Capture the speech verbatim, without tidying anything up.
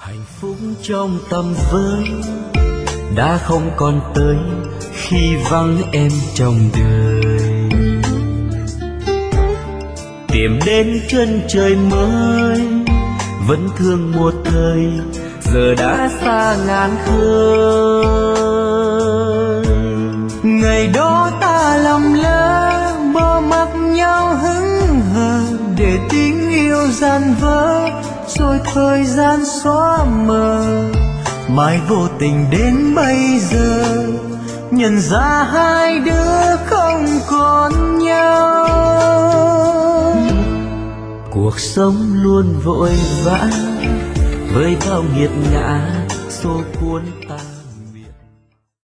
hạnh phúc trong tầm với đã không còn tới khi vắng em trong đời. Tìm đến chân trời mới vẫn thương một thời, giờ đã xa ngàn khơi. Ngày đó ta lầm lỡ bỏ mặc nhau hững hờ, để tình yêu dần vỡ rồi thời gian xóa mờ. Mai vô tình đến bây giờ nhận ra hai đứa không còn nhau. Cuộc sống luôn vội vã với bao nghiệt ngã xô cuốn ta.